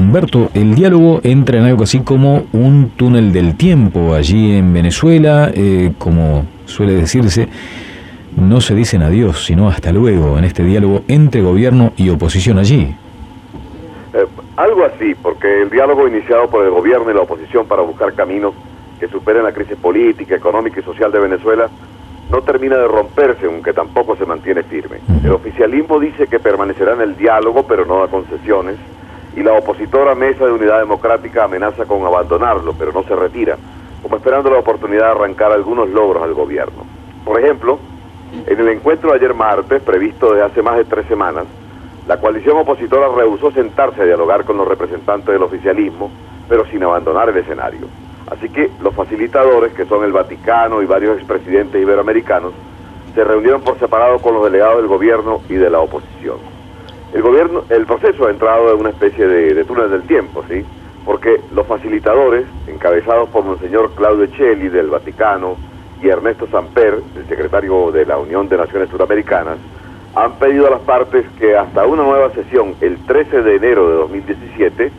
Humberto, el diálogo entra en algo así como un túnel del tiempo allí en Venezuela, como suele decirse, no se dicen adiós, sino hasta luego en este diálogo entre gobierno y oposición allí. Algo así, porque el diálogo iniciado por el gobierno y la oposición para buscar caminos que superen la crisis política, económica y social de Venezuela no termina de romperse, aunque tampoco se mantiene firme. El oficialismo dice que permanecerá en el diálogo, pero no da concesiones, y la opositora Mesa de Unidad Democrática amenaza con abandonarlo, pero no se retira, como esperando la oportunidad de arrancar algunos logros al gobierno. Por ejemplo, en el encuentro de ayer martes, previsto desde hace más de 3 semanas, la coalición opositora rehusó sentarse a dialogar con los representantes del oficialismo, pero sin abandonar el escenario. Así que los facilitadores, que son el Vaticano y varios expresidentes iberoamericanos, se reunieron por separado con los delegados del gobierno y de la oposición. El proceso ha entrado en una especie de túnel del tiempo, ¿sí? Porque los facilitadores, encabezados por Monseñor Claudio Eccelli del Vaticano y Ernesto Samper, el secretario de la Unión de Naciones Suramericanas, han pedido a las partes que hasta una nueva sesión, el 13 de enero de 2017,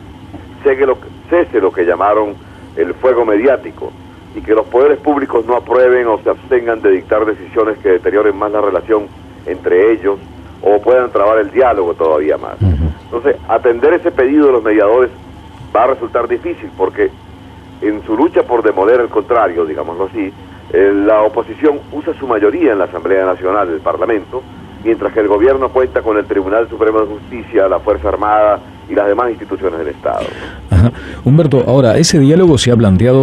cese lo que llamaron el fuego mediático, y que los poderes públicos no aprueben o se abstengan de dictar decisiones que deterioren más la relación entre ellos o puedan trabar el diálogo todavía más. Entonces, atender ese pedido de los mediadores va a resultar difícil, porque en su lucha por demoler el contrario, digámoslo así, la oposición usa su mayoría en la Asamblea Nacional del Parlamento, mientras que el gobierno cuenta con el Tribunal Supremo de Justicia, la Fuerza Armada y las demás instituciones del Estado. Ajá. Humberto, ahora, ese diálogo se ha planteado,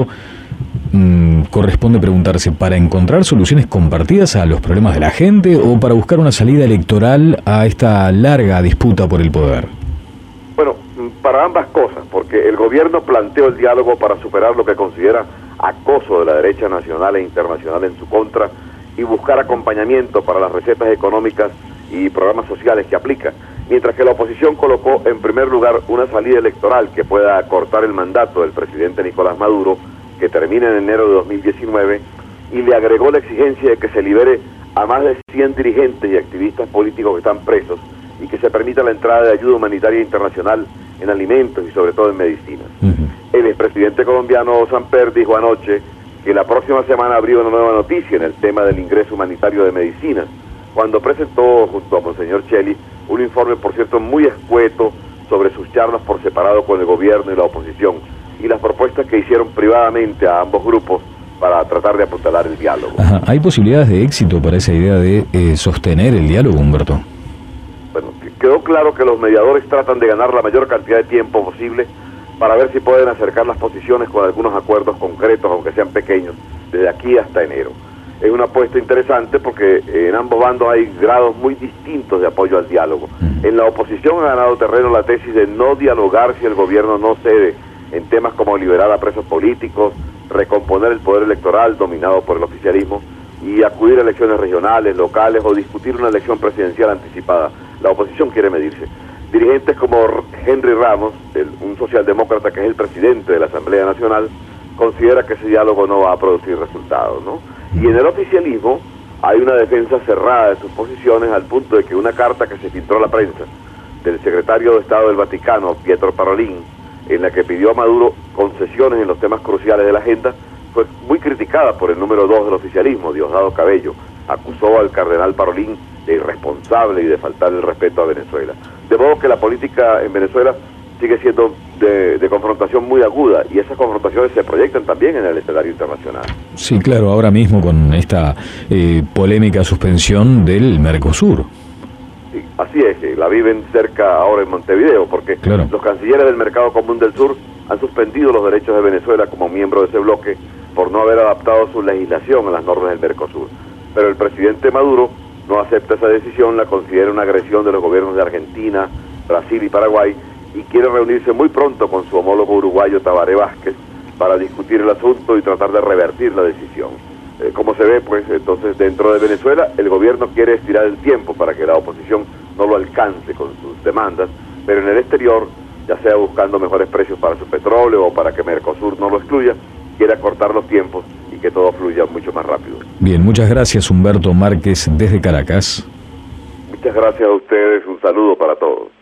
corresponde preguntarse, ¿para encontrar soluciones compartidas a los problemas de la gente o para buscar una salida electoral a esta larga disputa por el poder? Bueno, para ambas cosas, porque el gobierno planteó el diálogo para superar lo que considera acoso de la derecha nacional e internacional en su contra y buscar acompañamiento para las recetas económicas y programas sociales que aplica, mientras que la oposición colocó en primer lugar una salida electoral que pueda cortar el mandato del presidente Nicolás Maduro, que termina en enero de 2019, y le agregó la exigencia de que se libere a más de 100 dirigentes y activistas políticos que están presos y que se permita la entrada de ayuda humanitaria internacional en alimentos y sobre todo en medicinas. El expresidente colombiano Samper dijo anoche que la próxima semana habría una nueva noticia en el tema del ingreso humanitario de medicinas, cuando presentó junto a Monseñor Eccelli un informe, por cierto, muy escueto sobre sus charlas por separado con el gobierno y la oposición y las propuestas que hicieron privadamente a ambos grupos para tratar de apuntalar el diálogo. Ajá. ¿Hay posibilidades de éxito para esa idea de sostener el diálogo, Humberto? Bueno, quedó claro que los mediadores tratan de ganar la mayor cantidad de tiempo posible para ver si pueden acercar las posiciones con algunos acuerdos concretos, aunque sean pequeños, desde aquí hasta enero. Es una apuesta interesante porque en ambos bandos hay grados muy distintos de apoyo al diálogo. En la oposición ha ganado terreno la tesis de no dialogar si el gobierno no cede en temas como liberar a presos políticos, recomponer el poder electoral dominado por el oficialismo y acudir a elecciones regionales, locales o discutir una elección presidencial anticipada. La oposición quiere medirse. Dirigentes como Henry Ramos, un socialdemócrata que es el presidente de la Asamblea Nacional, considera que ese diálogo no va a producir resultados, ¿no? Y en el oficialismo hay una defensa cerrada de sus posiciones al punto de que una carta que se filtró a la prensa del secretario de Estado del Vaticano, Pietro Parolin, en la que pidió a Maduro concesiones en los temas cruciales de la agenda, fue muy criticada por el número 2 del oficialismo, Diosdado Cabello. Acusó al cardenal Parolin de irresponsable y de faltar el respeto a Venezuela. De modo que la política en Venezuela sigue siendo de confrontación muy aguda, y esas confrontaciones se proyectan también en el escenario internacional. Sí, claro, ahora mismo con esta polémica suspensión del Mercosur. Sí, así es, la viven cerca ahora en Montevideo, porque claro, los cancilleres del Mercado Común del Sur han suspendido los derechos de Venezuela como miembro de ese bloque por no haber adaptado su legislación a las normas del Mercosur. Pero el presidente Maduro no acepta esa decisión, la considera una agresión de los gobiernos de Argentina, Brasil y Paraguay, y quiere reunirse muy pronto con su homólogo uruguayo Tabaré Vázquez para discutir el asunto y tratar de revertir la decisión. Como se ve, pues, entonces dentro de Venezuela el gobierno quiere estirar el tiempo para que la oposición no lo alcance con sus demandas, pero en el exterior, ya sea buscando mejores precios para su petróleo o para que Mercosur no lo excluya, quiere acortar los tiempos y que todo fluya mucho más rápido. Bien, muchas gracias, Humberto Márquez desde Caracas. Muchas gracias a ustedes, un saludo para todos.